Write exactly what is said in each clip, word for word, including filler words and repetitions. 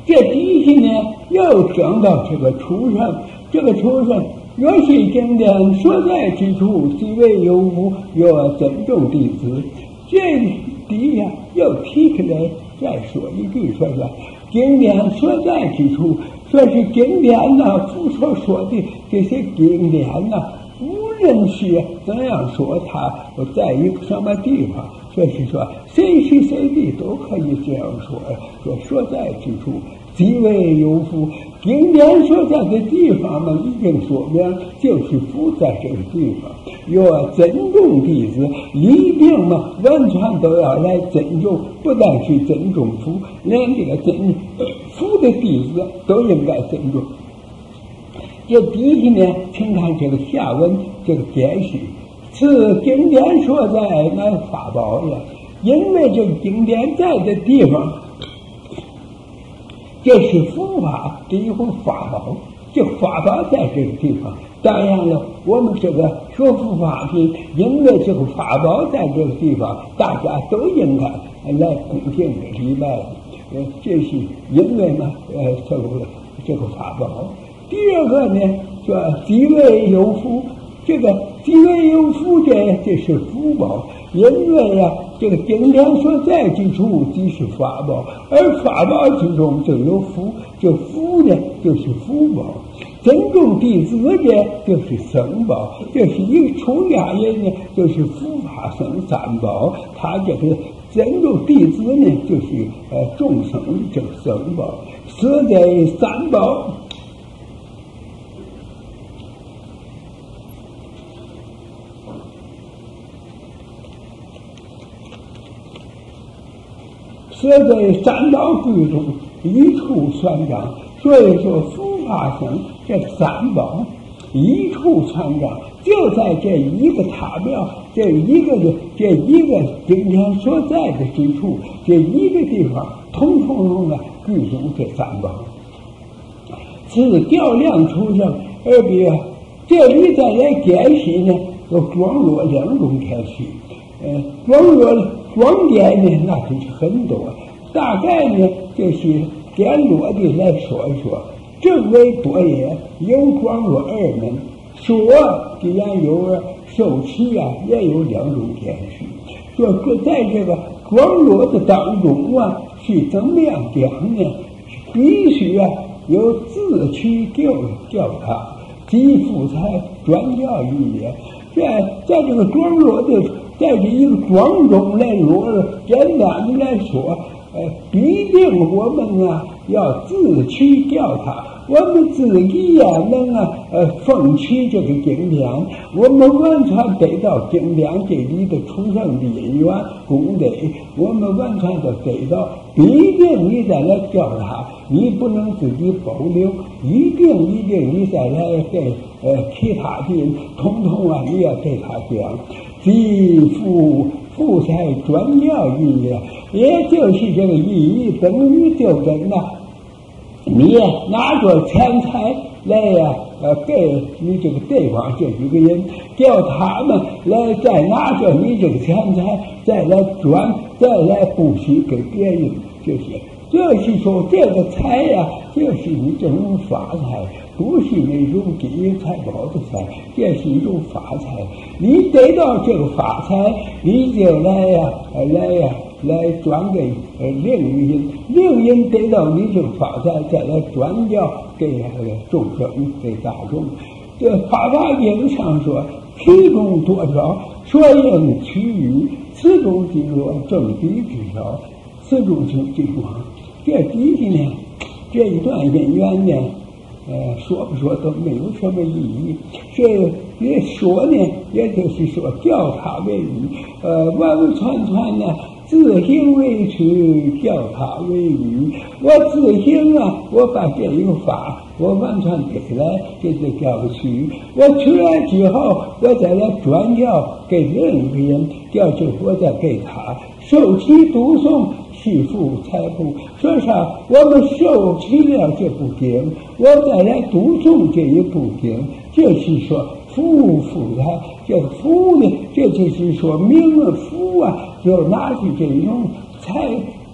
这底下呢又讲到这个畜生，这个畜生若系经典所在之处，即为有福，若尊重弟子。这底下又提出来再说一句，说是经典所在之处，说是经典呐，佛所说的这些经典呐，无论是怎样说它，在一个什么地方，说是说谁是谁的都可以这样说，说所在之处即为有福。经典所在的地方嘛，已经说明就是福在这个地方。若尊重弟子，一定嘛完全都要来尊重，不但是尊重福，连这个尊福的弟子都应该尊重。这底下呢，请看这个下文这个解释，此经典所在乃法宝也。因为这个经典在的地方，这是佛法的一种法宝，这法宝在这个地方。当然了，我们这个说佛法的，因为这个法宝在这个地方，大家都应该来恭敬的礼拜。呃，这是因为呢，呃，这个这个法宝。第二个呢，说即为有福，这个即为有福，这这是福宝。因为啊，这个经典所在之处即是法宝，而法宝之中就有福，这福呢就是福宝。尊重弟子的就是僧宝，这是一个出家人呢，就是佛法僧三宝。他这个尊重弟子呢，就是呃众生的这个僧宝，此在三宝。此在三宝句中一处宣讲，所以说佛法僧这三宝一处宣讲，就在这一个塔庙，这一个这一个经典所在的之处，这一个地方，统统用了具足这三宝。此调量出生，而比这里再来解释呢，有广落两种解释。呃，广落广点呢，那就是很多，大概呢就是简略的来说一说。正为多也，有广落二门。说既然有受持啊，也有两种解释。说这在这个广落的当中啊，是怎么样讲呢？必须啊有自取教教他，即复才转教育也。在在这个广落的，在这一个庄中来落，简单的来说，呃，必定我们啊要自取教他。我们自己也能啊，呃，奉取这个经典，我们完全得到经典这里的出生的因缘功德，我们完全都得到。必定你再来教他，你不能自己保留，一定一定你再来给呃其他的人，统统啊你要给他讲，即复复才转教义也，也就是这个意义等于就跟那。你呀、啊，拿着钱财来呀、啊，呃，给你这个对方这几个人，叫他们来再拿着你这个钱财，再来转，再来布施给别人，这些，就是说这个财呀、啊，就是你这种法财，不是那种金银财宝的财，这是一种法财。你得到这个法财，你就来呀、啊，来呀、啊。来转给呃另一人，另一人得到你这个法财，再来转教给呃众生，给大众。这法华经上说，其中多少，所应取予，此中即若正比之少，此中就最广。这底下呢，这一段因缘呢，呃，说不说都没有什么意义。这也说呢，也就是说教他为语，呃，完完全全呢。自行为取，教他为语。我自行啊，我把这一个法，我完全给来，这就叫取。我取来之后，我再来转教给另一个人，就是我再给他受其读诵，是复财富。说啥？我们受其了这部经，我再来读诵这一部经，就是说。福福财，这个福呢，这就是说明了福啊，就拿起这种财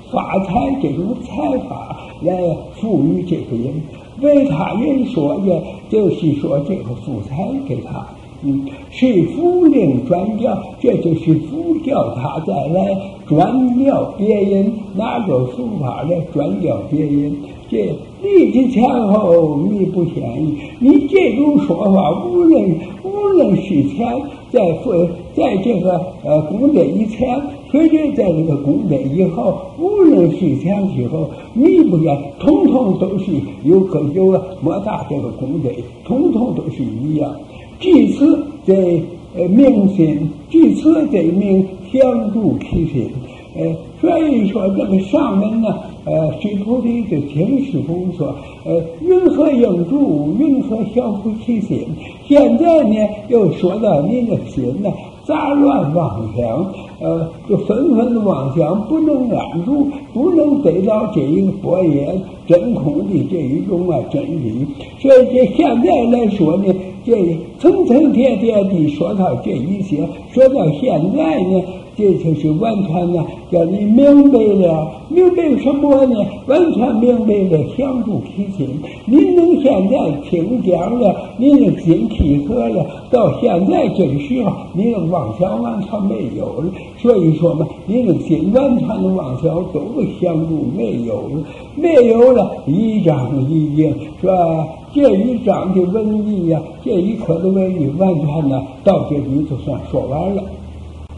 发财这种财法来赋予这个人。为他人说的，就是说这个福财给他。嗯，是福令转教，这就是福教他再来转教别人，拿着福法来转教别人。这立即前后你不嫌疑，你这种说法，无论无论是前在在这个呃功德以前，或者在这个功德以后，无论是前是后，你不言，统统都是有个有莫大这个功德，统统都是一样。至此在呃明心，至此在明相助其心。呃，所以说这个上文呢，呃，水菩提就听师父说，呃，云何应助，云何降伏其心。现在呢，又说到您的心呢，杂乱妄想，呃，就纷纷的妄想不能安住，不能得到这一个般若真空的这一种啊真理。所以这现在来说呢，这层层叠叠的说到这一些，说到现在呢，这就是完全呢，叫你明白了，明白什么呢？完全明白了，相助其心。您能现在听讲了，您的心契合了，到现在这个时候，您的妄想完全没有了。所以说嘛，您的心完全的妄想都相助没有了，没有了，一章一经是吧？这一章的文义呀、啊，这一课的文义，完全呢到这里就算说完了。